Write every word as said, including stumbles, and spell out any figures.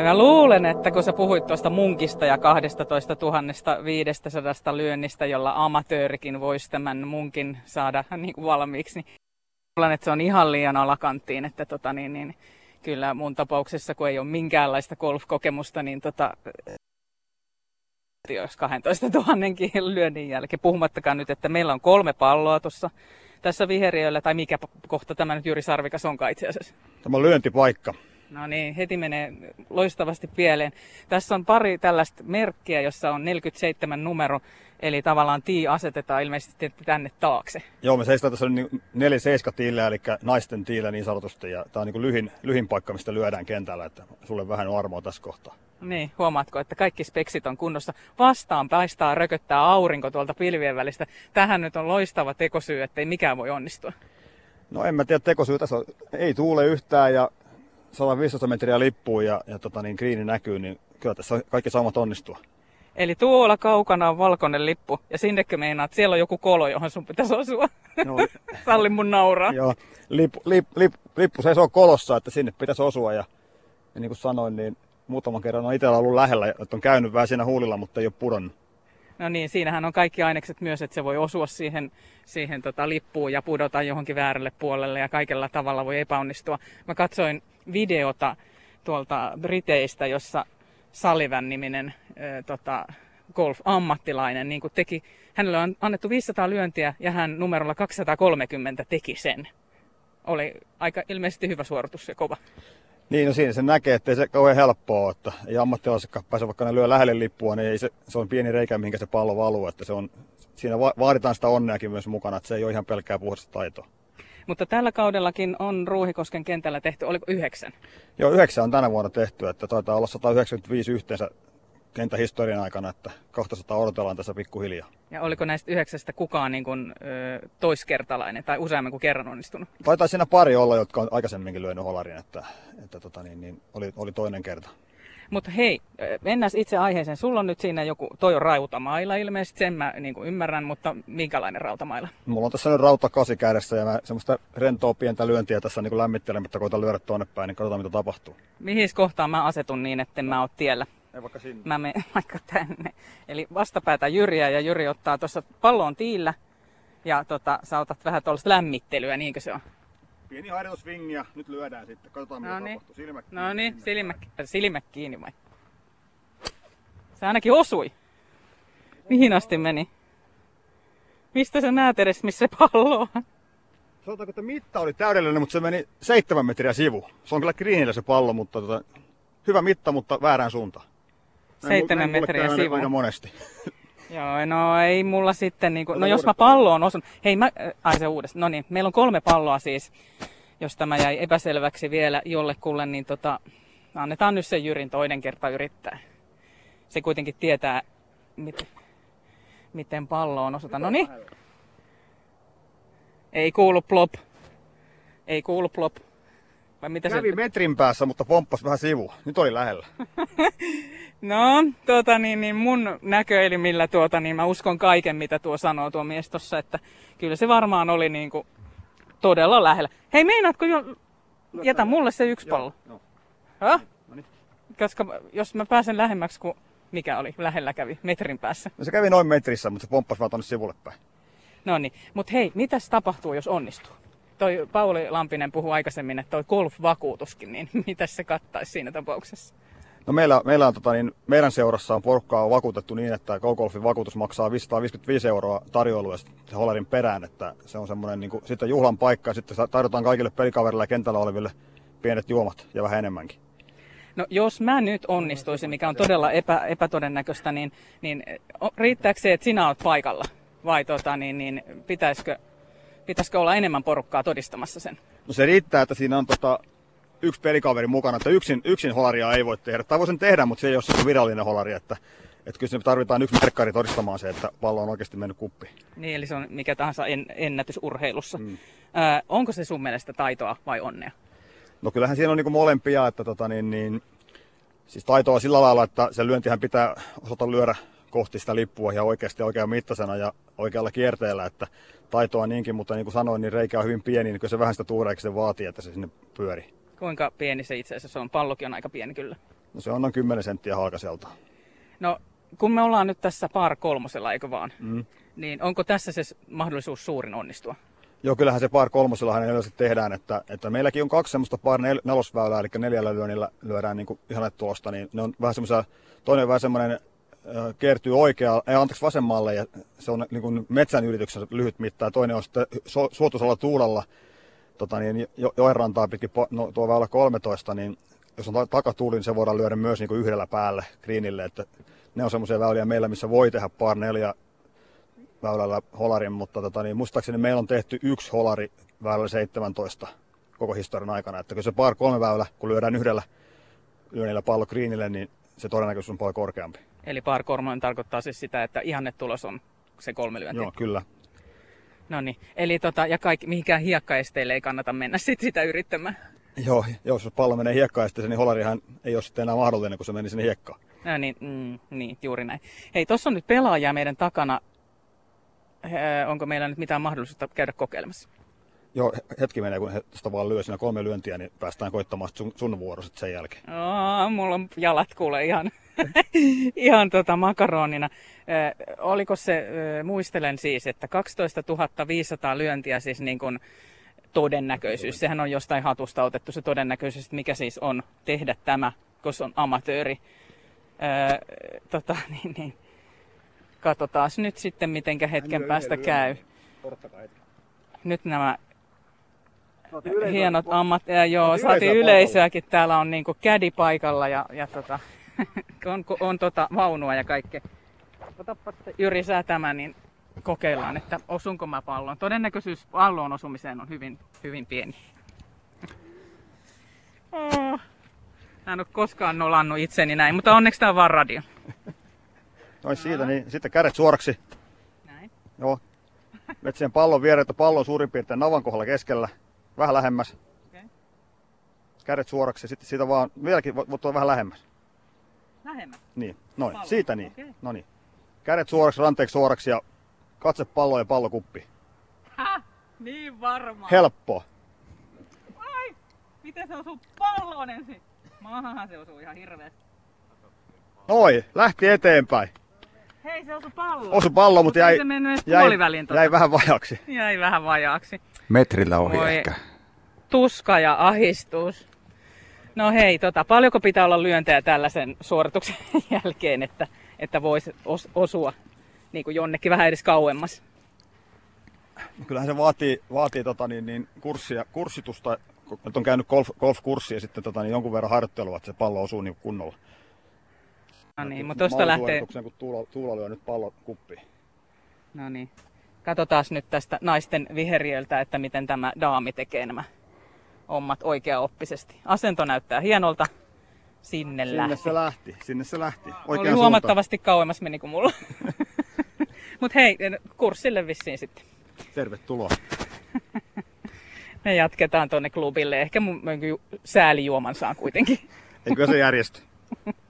Mä luulen, että kun sä puhuit tuosta munkista ja kaksitoistatuhatta viisisataa lyönnistä, jolla amatöörikin voisi tämän munkin saada niin kuin valmiiksi, niin luulen, että se on ihan liian alakanttiin, että tota, niin, niin, kyllä mun tapauksessa, kun ei ole minkäänlaista golf-kokemusta, niin tota, jos kaksitoistatuhatta lyönnin jälkeen, puhumattakaan nyt, että meillä on kolme palloa tuossa tässä viheriöllä, tai mikä kohta tämä nyt Jyri Sarvikas onkaan itse asiassa? Tämä on lyöntipaikka. No niin, heti menee loistavasti pieleen. Tässä on pari tällaista merkkiä, jossa on neljäkymmentäseitsemän numero, eli tavallaan tii asetetaan ilmeisesti tänne taakse. Joo, me seistään tässä niin neljä seitsemän tiillä, eli naisten tiillä niin sanotusti, ja tämä on niin lyhin, lyhin paikka, mistä lyödään kentällä, että sulle vähän on armoa tässä kohtaa. Niin, huomaatko, että kaikki speksit on kunnossa. Vastaan paistaa, rököttää aurinko tuolta pilvien välistä. Tähän nyt on loistava tekosyy, ettei mikään voi onnistua. No en mä tiedä tekosyy, tässä on, ei tuule yhtään ja sata viisitoista metriä lippuun ja, ja tota, niin kriini näkyy, niin kyllä tässä kaikki saamat onnistua. Eli tuolla kaukana on valkoinen lippu ja sinnekö meinaat, että siellä on joku kolo, johon sun pitäisi osua. No, salli mun nauraa. Joo, lippu, lip, lip, lippu seisoo kolossa, että sinne pitäisi osua ja, ja niin kuin sanoin, niin muutaman kerran on itsellä ollut lähellä, että on käynyt vähän siinä huulilla, mutta ei ole pudonnut. No niin, siinähän on kaikki ainekset myös, että se voi osua siihen, siihen tota lippuun ja pudota johonkin väärälle puolelle ja kaikella tavalla voi epäonnistua. Mä katsoin videota tuolta Briteistä, jossa Sullivan-niminen äh, tota, golf-ammattilainen niin kuin teki, hänelle on annettu viisisataa lyöntiä ja hän numerolla kaksisataakolmekymmentä teki sen. Oli aika ilmeisesti hyvä suoritus ja kova. Niin, no siinä se näkee, ettei se kauhean helppoa, että ei ammattilaisetkaan pääse, vaikka ne lyö lähelle lippua, niin ei se, se on pieni reikä, mihinkä se pallo valuu, että se on, siinä vaaditaan sitä onneakin myös mukana, että se ei ole ihan pelkkää puhdasta taitoa. Mutta tällä kaudellakin on Ruuhikosken kentällä tehty, oliko yhdeksän? Joo, yhdeksän on tänä vuonna tehty, että taitaa olla sata yhdeksänkymmentäviisi yhteensä kenttähistorian aikana, että kaksisataa odotellaan tässä pikkuhiljaa. Ja oliko näistä yhdeksästä kukaan niin kuin, ö, toiskertalainen tai useammin kuin kerran onnistunut? Taitaa siinä pari olla, jotka on aikaisemminkin lyönyt holarin, että, että tota niin, niin oli, oli toinen kerta. Mutta hei, mennään itse aiheeseen. Sulla on nyt siinä joku, toi on rautamaila ilmeisesti, sen mä niin kuin ymmärrän, mutta minkälainen rautamaila? Mulla on tässä nyt rauta kasi kädessä ja mä semmoista rentoa pientä lyöntiä tässä niin lämmittelemättä, koitan lyödä tuonne päin, niin katsotaan mitä tapahtuu. Mihin kohtaan mä asetun niin, etten mä oo tiellä? Ei vaikka sinne. Mä menen vaikka tänne. Eli vastapäätä Jyriä ja Jyri ottaa tuossa pallon tiillä ja tota, sä otat vähän tuollaista lämmittelyä, niinkö se on? Pieni harjoitusvingi ja nyt lyödään sitten. Katsotaan mitä Noniin. tapahtuu. Silmät kiinni. No niin, silmät, silmät kiinni vai? Se ainakin osui. Mihin asti meni? Mistä sä näet edes, missä se pallo on? Sanotaanko, että mitta oli täydellinen, mutta se meni seitsemän metriä sivu. Se on kyllä greenillä se pallo, mutta tota, hyvä mitta, mutta väärään suuntaan. Seitsemän metriä sivu. Aika monesti. Joo, no ei mulla sitten, niin kuin, no jos mä palloon osun, hei mä, ai se uudestaan, no niin, meillä on kolme palloa siis, jos tämä jäi epäselväksi vielä jollekulle, niin tota, annetaan nyt sen Jyrin toinen kerta yrittää. Se kuitenkin tietää, miten, miten palloon osutaan, no niin. Ei kuulu plop, ei kuulu plop. Vai mitä Kävi se... metrin päässä, mutta pomppas vähän sivu. Nyt oli lähellä. No, tuota niin, niin mun näköelimillä tuota niin mä uskon kaiken mitä tuo sanoo tuo mies tossa, että kyllä se varmaan oli niinku todella lähellä. Hei, meinaatko jo, jätä mulle se yksi pallo. Joo, Häh? no niin. Koska jos mä pääsen lähemmäksi kuin mikä oli, lähellä kävi, metrin päässä. No se kävi noin metrissä, mutta se pomppasi vaan tonne sivulle päin. No niin, mut hei, mitäs tapahtuu jos onnistuu? Toi Pauli Lampinen puhui aikaisemmin, että toi golf-vakuutuskin, niin mitäs se kattaisi siinä tapauksessa? No meillä, meillä on, tota, niin, meidän seurassa on porukkaa vakuutettu niin, että Go-Golfin vakuutus maksaa viisisataaviisikymmentäviisi euroa tarjoilua se holarin perään, että se on semmoinen niin kuin, sitten juhlan paikka ja sitten tarjotaan kaikille pelikaverille ja kentällä oleville pienet juomat ja vähän enemmänkin. No jos mä nyt onnistuisin, mikä on todella epä, epätodennäköistä, niin, niin riittääkö se, että sinä olet paikalla? Vai tota, niin, niin, pitäisikö, pitäisikö olla enemmän porukkaa todistamassa sen? No se riittää, että siinä on tota, yksi pelikaveri mukana, että yksin, yksin holaria ei voi tehdä. Tai voi sen tehdä, mutta se ei ole se virallinen holari. Että, että kyllä me tarvitaan yksi merkkari todistamaan se, että pallo on oikeasti mennyt kuppiin. Niin, eli se on mikä tahansa en, ennätysurheilussa. Mm. Ö, onko se sun mielestä taitoa vai onnea? No kyllähän siinä on niin kuin molempia, että tota, niin, niin, siis taitoa sillä lailla, että se lyöntihän pitää osata lyödä kohti sitä lippua ja oikeasti oikean mittaisena ja oikealla kierteellä, että taitoa niinkin, mutta niin kuin sanoin, niin reikä on hyvin pieni, niin kyllä se vähän sitä tuureeksi vaatii, että se sinne pyörii. Kuinka pieni se itse asiassa on? Pallokin on aika pieni kyllä. No se on noin kymmenen senttiä halkaiselta. No, kun me ollaan nyt tässä par kolmosella, eikö vaan? Mm. Niin onko tässä se mahdollisuus suurin onnistua? Joo, kyllähän se par kolmosellahan yleensä tehdään, että, että meilläkin on kaksi semmoista par nel, nelosväylää, eli neljällä lyönnillä lyödään niin ihannetulosta, niin ne on vähän semmoisia, toinen on vähän semmoinen äh, kiertyy oikealle, ei anteeksi vasemmalle, ja se on niin kuin metsän yrityksen lyhyt mitta, ja toinen on sitten su, suotuisalla tuulella, tota niin, jo, joenrantaa pitkin, no, tuo väylä kolmetoista, niin jos on takatuuli, niin se voidaan lyödä myös niin kuin yhdellä päälle greenille, että ne on semmoisia väyliä meillä, missä voi tehdä par neljä väylällä holarin, mutta tota, niin muistaakseni meillä on tehty yksi holari väylällä seitsemäntoista koko historian aikana. Että kun se par kolme väylä, kun lyödään yhdellä lyönnillä pallo greenille, niin se todennäköisyys on paljon korkeampi. Eli par kolmonen tarkoittaa siis sitä, että ihannetulos on se kolme lyöntiä. Joo, kyllä. No niin, eli tota, ja kaikki, mihinkään hiekkaesteille ei kannata mennä sit sitä yrittämään. Joo, jos pallo menee hiekkaesteeseen, niin holarihan ei ole sitten enää mahdollinen, kun se meni sinne hiekkaan. No niin, mm, niin, juuri näin. Hei, tuossa on nyt pelaajia meidän takana. He, onko meillä nyt mitään mahdollisuutta käydä kokeilemassa? Joo, hetki menee, kun he sitä vaan lyö siinä kolme lyöntiä, niin päästään koittamaan sun, sun vuorosit sen jälkeen. Oh, mulla on jalat kuule ihan, ihan tota makaronina. Eh, oliko se, eh, muistelen siis, että kaksitoistatuhatta viisisataa lyöntiä siis niin kuin todennäköisyys. Sehän on jostain hatusta otettu se todennäköisyys, mikä siis on tehdä tämä, koska on amatööri. Eh, tota, niin, niin. Katsotaan nyt sitten, mitenkä hetken päästä käy. Nyt nämä hienot ammat... Ja joo, saatiin yleisöäkin. Täällä on niinku kädi paikalla ja, ja tota, on, on tota vaunua ja kaikkea. Otapa Jyri sä tämä, niin kokeillaan, että osunko mä pallon. Todennäköisyys pallon osumiseen on hyvin, hyvin pieni. Oh. Mä en ole koskaan nolannut itseni näin, mutta onneksi tää on vaan radio. Noin siitä, niin sitten kädet suoraksi. Näin. Joo. Metsien pallon viereen, että pallo on suurin piirtein navan kohdalla keskellä. Vähän lähemmäs. Okay. Kädet suoraksi, sitten siitä vaan, vieläkin voit tuoda vähän lähemmäs. Lähemmäs? Niin, noin, Pallo. siitä niin. Okay. No niin. Kädet suoraksi, ranteeksi suoraksi ja katse pallo ja pallo kuppi. Häh? Niin varmaan. Helppoa. Ai! Miten se osuu palloon ensin? Maahanhan se osuu ihan hirveästi. Noin, lähti eteenpäin. Hei, se osui palloon. Osu pallo, mutta jäi, se mennyt jäi, puoliväliin tota. jäi vähän vajaksi. Jäi vähän vajaaksi. Metrillä ohi Voi ehkä. Tuska ja ahistus. No hei, tota, paljonko pitää olla lyöntejä tällaisen suorituksen jälkeen, että, että voisi os, osua niin kuin jonnekin vähän edes kauemmas? No kyllähän se vaatii, vaatii tota, niin, niin kurssia, kurssitusta. Nyt on käynyt golf, golf-kurssia ja sitten tota, niin jonkun verran harjoittelua, että se pallo osuu niin kunnolla. No niin, mutta tuosta lähtee... kun Tuula, Tuula lyö nyt pallo kuppiin. No niin. Katsotaan nyt tästä naisten viheriöltä, että miten tämä daami tekee nämä hommat oikeaoppisesti. Asento näyttää hienolta. Sinne, Sinne lähti. se lähti. Sinne se lähti. Oli Oikeaan huomattavasti kauemmas meni kuin mulla. Mut hei, kurssille vissiin sitten. suuntaan. Tervetuloa. Me jatketaan tonne klubille. Ehkä mun säälijuoman saan kuitenkin. Eikö se järjesty?